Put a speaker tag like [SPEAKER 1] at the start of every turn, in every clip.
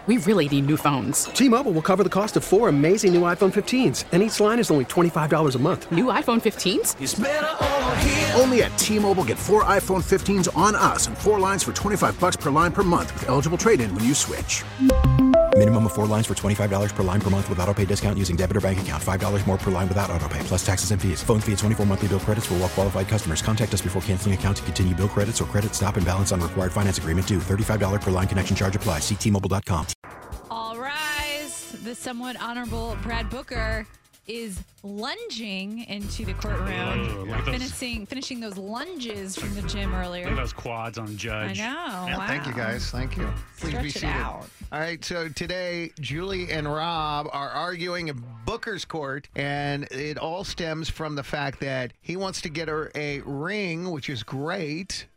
[SPEAKER 1] We really need new phones.
[SPEAKER 2] T-Mobile will cover the cost of 4 amazing new iPhone 15s, and each line is only $25 a month.
[SPEAKER 1] New iPhone 15s?
[SPEAKER 3] It's better over here.
[SPEAKER 4] Only at T-Mobile, get 4 iPhone 15s on us and 4 lines for $25 per line per month with eligible trade-in when you switch.
[SPEAKER 5] Minimum of 4 lines for $25 per line per month with autopay discount using debit or bank account. $5 more per line without autopay, plus taxes and fees. Phone fee at 24 monthly bill credits for well-qualified customers. Contact us before canceling account to continue bill credits or credit stop and balance on required finance agreement due. $35 per line connection charge applies. See T-Mobile.com.
[SPEAKER 6] All rise. The somewhat honorable Brad Booker is lunging into the courtroom, finishing those lunges from the gym earlier.
[SPEAKER 7] Look at those quads on Judge.
[SPEAKER 6] I know.
[SPEAKER 8] Yeah,
[SPEAKER 6] wow.
[SPEAKER 8] Thank you, guys. Thank you. Please
[SPEAKER 6] Stretch
[SPEAKER 8] be
[SPEAKER 6] it
[SPEAKER 8] seated.
[SPEAKER 6] out.
[SPEAKER 8] All right, so today, Julie and Rob are arguing in Booker's court, and it all stems from the fact that he wants to get her a ring, which is great.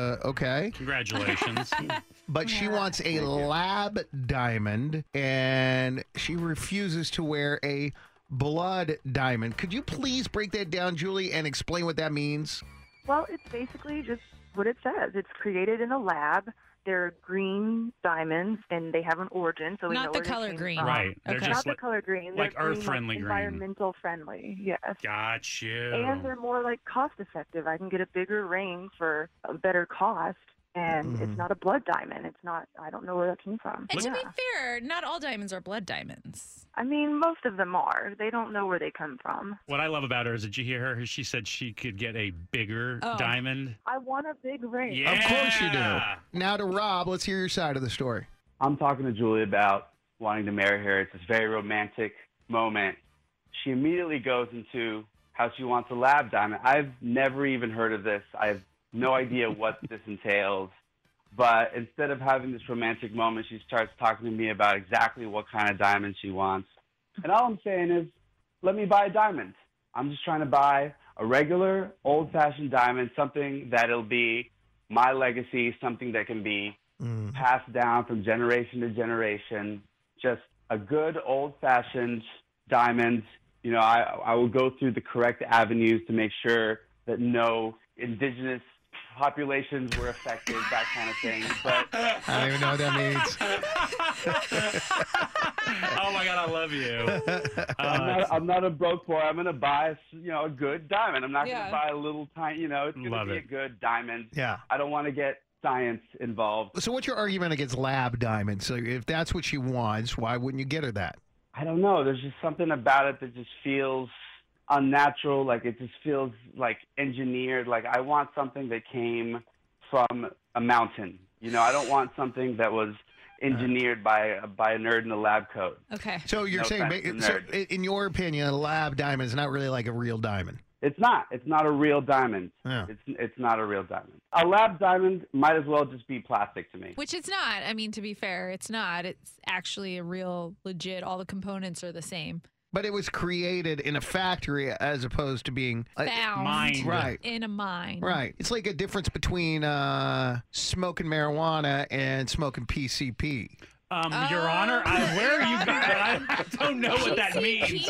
[SPEAKER 8] Okay.
[SPEAKER 7] Congratulations.
[SPEAKER 8] But she wants a lab diamond, and she refuses to wear a blood diamond. Could you please break that down, Julie, and explain what that means?
[SPEAKER 9] Well, it's basically just what it says. It's created in a lab. They're green diamonds, and they have an origin, so we know
[SPEAKER 6] Not the
[SPEAKER 9] where they
[SPEAKER 6] color
[SPEAKER 9] came
[SPEAKER 6] green.
[SPEAKER 9] from.
[SPEAKER 7] Right. They're
[SPEAKER 6] Okay.
[SPEAKER 7] just
[SPEAKER 9] Not the color green.
[SPEAKER 7] like
[SPEAKER 9] They're green,
[SPEAKER 7] earth-friendly green.
[SPEAKER 9] environmental friendly, yes.
[SPEAKER 7] Got you.
[SPEAKER 9] And they're more like cost effective. I can get a bigger ring for a better cost, and it's not a blood diamond. It's not. I don't know where that came from.
[SPEAKER 6] And to be fair, not all diamonds are blood diamonds.
[SPEAKER 9] I mean, most of them are. They don't know where they come from.
[SPEAKER 7] What I love about her is, did you hear her? She said she could get a bigger diamond.
[SPEAKER 9] I want a big ring.
[SPEAKER 7] Yeah.
[SPEAKER 8] Of course you do. Now to Rob, let's hear your side of the story.
[SPEAKER 10] I'm talking to Julie about wanting to marry her. It's this very romantic moment. She immediately goes into how she wants a lab diamond. I've never even heard of this. I have no idea what this entails. But instead of having this romantic moment, she starts talking to me about exactly what kind of diamond she wants. And all I'm saying is, let me buy a diamond. I'm just trying to buy a regular, old-fashioned diamond, something that'll be my legacy, something that can be passed down from generation to generation. Just a good, old-fashioned diamond. You know, I will go through the correct avenues to make sure that no indigenous populations were affected, that kind of thing. But
[SPEAKER 8] I don't even know what that means.
[SPEAKER 7] Oh my God, I love you.
[SPEAKER 10] I'm not a broke boy. I'm going to buy, a good diamond. I'm not going to buy a little tiny, it's going to be a good diamond.
[SPEAKER 8] Yeah.
[SPEAKER 10] I don't want to get science involved.
[SPEAKER 8] So what's your argument against lab diamonds? So if that's what she wants, why wouldn't you get her that?
[SPEAKER 10] I don't know. There's just something about it that just feels unnatural. Like it just feels like engineered. Like I want something that came from a mountain. I don't want something that was engineered by a nerd in a lab coat.
[SPEAKER 6] Okay.
[SPEAKER 8] So you're saying, so in your opinion, a lab diamond is not really like a real diamond?
[SPEAKER 10] It's not. It's not a real diamond.
[SPEAKER 8] Yeah.
[SPEAKER 10] It's not a real diamond. A lab diamond might as well just be plastic to me.
[SPEAKER 6] Which it's not. I mean, to be fair, it's not. It's actually a real, legit, all the components are the same.
[SPEAKER 8] But it was created in a factory as opposed to being
[SPEAKER 6] found
[SPEAKER 8] right
[SPEAKER 6] in a mine.
[SPEAKER 8] Right. It's like a difference between smoking marijuana and smoking PCP.
[SPEAKER 7] Your Honor, where are you going? I don't know what that means.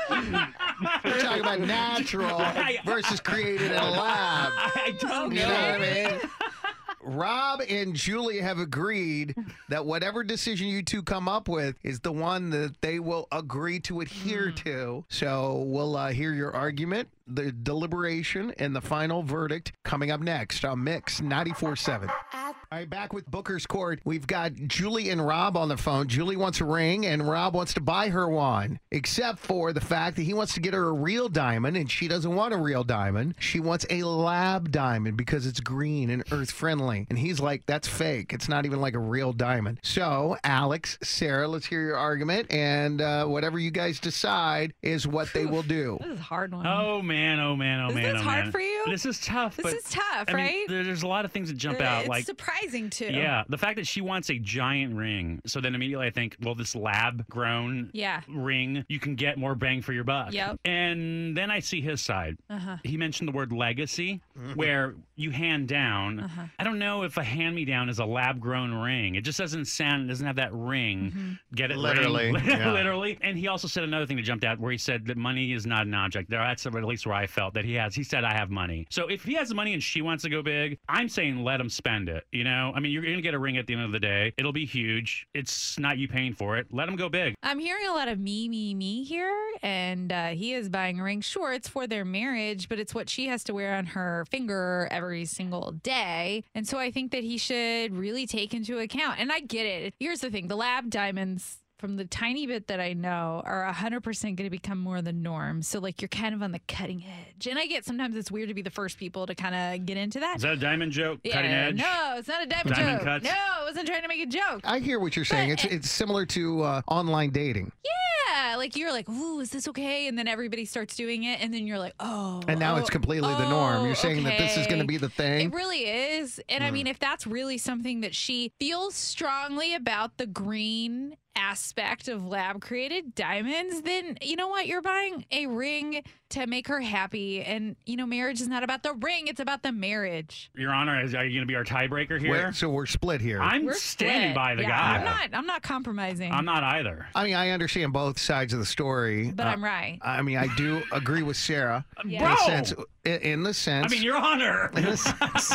[SPEAKER 8] We're talking about natural versus created in a lab.
[SPEAKER 7] I don't know.
[SPEAKER 8] You know what I mean? Rob and Julie have agreed that whatever decision you two come up with is the one that they will agree to adhere to. So we'll hear your argument, the deliberation, and the final verdict coming up next on Mix 94.7. All right, back with Booker's Court. We've got Julie and Rob on the phone. Julie wants a ring, and Rob wants to buy her one, except for the fact that he wants to get her a real diamond, and she doesn't want a real diamond. She wants a lab diamond because it's green and earth-friendly. And he's like, that's fake. It's not even like a real diamond. So, Alex, Sarah, let's hear your argument, and whatever you guys decide is what they will do.
[SPEAKER 6] This is a hard one.
[SPEAKER 7] Oh, man.
[SPEAKER 6] Is this hard for you?
[SPEAKER 7] This is tough.
[SPEAKER 6] This is tough, right?
[SPEAKER 7] There's a lot of things that jump out.
[SPEAKER 6] It's surprising, too.
[SPEAKER 7] Yeah, the fact that she wants a giant ring. So then immediately I think, well, this lab-grown ring, you can get more bang for your buck.
[SPEAKER 6] Yep.
[SPEAKER 7] And then I see his side. He mentioned the word legacy, where you hand down. I don't know if a hand-me-down is a lab-grown ring. It just doesn't have that ring. Get it?
[SPEAKER 8] Literally.
[SPEAKER 7] Ring?
[SPEAKER 8] Yeah.
[SPEAKER 7] Literally. And he also said another thing that jumped out where he said that money is not an object. That's at least where I felt that he has. He said, I have money. So if he has the money and she wants to go big, I'm saying let him spend it. know, I mean, you're going to get a ring at the end of the day. It'll be huge. It's not you paying for it. Let him go big.
[SPEAKER 6] I'm hearing a lot of me here, and he is buying a ring. Sure, it's for their marriage, but it's what she has to wear on her finger every single day. And so I think that he should really take into account. And I get it. Here's the thing. The lab diamonds, from the tiny bit that I know, are 100% going to become more the norm. So, like, you're kind of on the cutting edge. And I get sometimes it's weird to be the first people to kind of get into that.
[SPEAKER 7] Is that a diamond joke?
[SPEAKER 6] Yeah,
[SPEAKER 7] Cutting edge?
[SPEAKER 6] No, it's not a diamond joke.
[SPEAKER 7] Cuts?
[SPEAKER 6] No, I wasn't trying to make a joke.
[SPEAKER 8] I hear what you're saying. It's similar to online dating.
[SPEAKER 6] Yeah, like you're like, ooh, is this okay? And then everybody starts doing it, and then you're like, oh.
[SPEAKER 8] And now it's completely the norm. You're saying that this is going to be the thing?
[SPEAKER 6] It really is. And I mean, if that's really something that she feels strongly about, the green aspect of lab created diamonds, then you know what? You're buying a ring to make her happy. And, you know, marriage is not about the ring, it's about the marriage.
[SPEAKER 7] Your Honor, are you going to be our tiebreaker here?
[SPEAKER 8] Wait, so we're split here.
[SPEAKER 7] I'm standing by the guy.
[SPEAKER 6] I'm not compromising.
[SPEAKER 7] I'm not either.
[SPEAKER 8] I mean, I understand both sides of the story.
[SPEAKER 6] But I'm right.
[SPEAKER 8] I mean, I do agree with Sarah
[SPEAKER 6] Yeah.
[SPEAKER 8] in the sense.
[SPEAKER 7] I mean, Your Honor.
[SPEAKER 8] In the sense.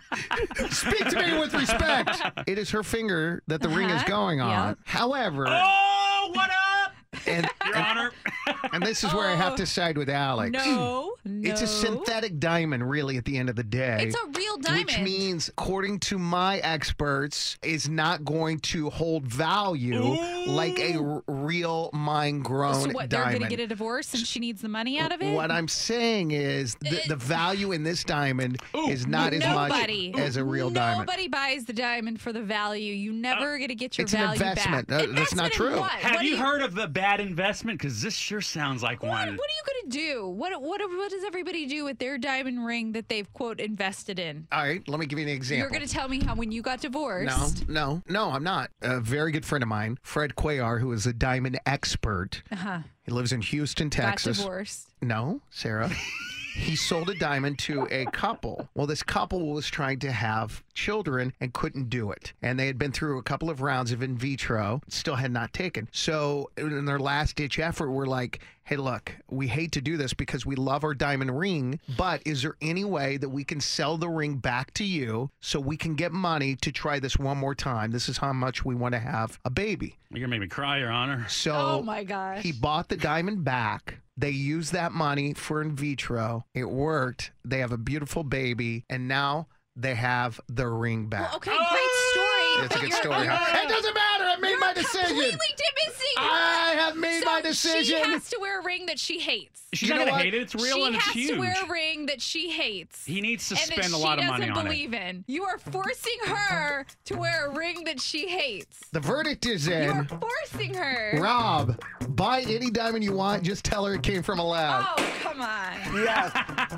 [SPEAKER 8] Speak to me with respect. It is her finger that the ring is going on.
[SPEAKER 6] Yep.
[SPEAKER 8] However.
[SPEAKER 7] Oh, what up?
[SPEAKER 8] And,
[SPEAKER 7] Your Honor.
[SPEAKER 8] And this is where I have to side with Alex.
[SPEAKER 6] No.
[SPEAKER 8] It's a synthetic diamond, really, at the end of the day.
[SPEAKER 6] It's a real diamond.
[SPEAKER 8] Which means, according to my experts, is not going to hold value like a real mine-grown
[SPEAKER 6] So what, they're
[SPEAKER 8] diamond.
[SPEAKER 6] going to get a divorce and she needs the money out of it?
[SPEAKER 8] What I'm saying is the value in this diamond is not as much as a real diamond.
[SPEAKER 6] Nobody buys the diamond for the value. You never going to get your
[SPEAKER 8] It's an
[SPEAKER 6] value
[SPEAKER 8] investment.
[SPEAKER 6] back.
[SPEAKER 8] That's not
[SPEAKER 6] Investment in
[SPEAKER 8] true.
[SPEAKER 6] what?
[SPEAKER 7] Have you heard of the bad investment? Because this sure sounds like
[SPEAKER 6] What
[SPEAKER 7] one.
[SPEAKER 6] are you going to do? What does everybody do with their diamond ring that they've, quote, invested in?
[SPEAKER 8] All right, let me give you an example.
[SPEAKER 6] You're going to tell me how when you got divorced.
[SPEAKER 8] No, I'm not. A very good friend of mine, Fred Cuellar, who is a diamond expert. He lives in Houston, Texas.
[SPEAKER 6] Got divorced.
[SPEAKER 8] No, Sarah. He sold a diamond to a couple. Well, this couple was trying to have children and couldn't do it. And they had been through a couple of rounds of in vitro, still had not taken. So in their last ditch effort, we're like, hey, look, we hate to do this because we love our diamond ring, but is there any way that we can sell the ring back to you so we can get money to try this one more time? This is how much we want to have a baby.
[SPEAKER 7] You're going to make me cry, Your Honor.
[SPEAKER 8] So
[SPEAKER 6] Oh, my gosh.
[SPEAKER 8] he bought the diamond back. They used that money for in vitro. It worked. They have a beautiful baby, and now they have the ring back.
[SPEAKER 6] Well, okay, great story.
[SPEAKER 8] It's a
[SPEAKER 6] but
[SPEAKER 8] good
[SPEAKER 6] you're-
[SPEAKER 8] story, huh? It doesn't matter. I made my decision.
[SPEAKER 6] Completely dismissing.
[SPEAKER 8] I have made my
[SPEAKER 6] She
[SPEAKER 8] decision.
[SPEAKER 6] has to wear a ring that she hates.
[SPEAKER 7] She's
[SPEAKER 8] You
[SPEAKER 7] not
[SPEAKER 8] know
[SPEAKER 7] going to
[SPEAKER 8] what?
[SPEAKER 7] hate it. It's real
[SPEAKER 6] She
[SPEAKER 7] and it's
[SPEAKER 6] has
[SPEAKER 7] huge.
[SPEAKER 6] to wear a ring that she hates.
[SPEAKER 7] He needs to
[SPEAKER 6] and
[SPEAKER 7] spend
[SPEAKER 6] that
[SPEAKER 7] a lot of
[SPEAKER 6] she
[SPEAKER 7] money
[SPEAKER 6] doesn't
[SPEAKER 7] on
[SPEAKER 6] believe
[SPEAKER 7] it.
[SPEAKER 6] in. You are forcing her to wear a ring that she hates.
[SPEAKER 8] The verdict is
[SPEAKER 6] You are
[SPEAKER 8] in.
[SPEAKER 6] forcing her.
[SPEAKER 8] Rob, buy any diamond you want. Just tell her it came from a lab.
[SPEAKER 6] Oh, come on.
[SPEAKER 8] Yes.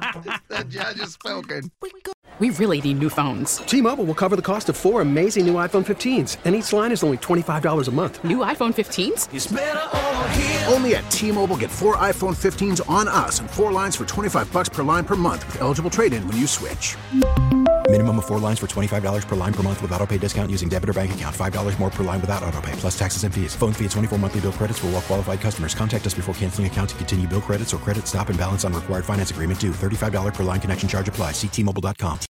[SPEAKER 8] The judge has spoken.
[SPEAKER 1] We really need new phones.
[SPEAKER 2] T-Mobile will cover the cost of 4 amazing new iPhone 15s, and each line is only $25 a month.
[SPEAKER 1] New iPhone 15s?
[SPEAKER 4] Only at T-Mobile, get 4 iPhone 15s on us and 4 lines for $25 per line per month with eligible trade-in when you switch.
[SPEAKER 5] Minimum of 4 lines for $25 per line per month with autopay discount using debit or bank account. $5 more per line without autopay, plus taxes and fees. Phone fee at 24 monthly bill credits for well-qualified customers. Contact us before canceling account to continue bill credits or credit stop and balance on required finance agreement due. $35 per line connection charge applies. See T-Mobile.com.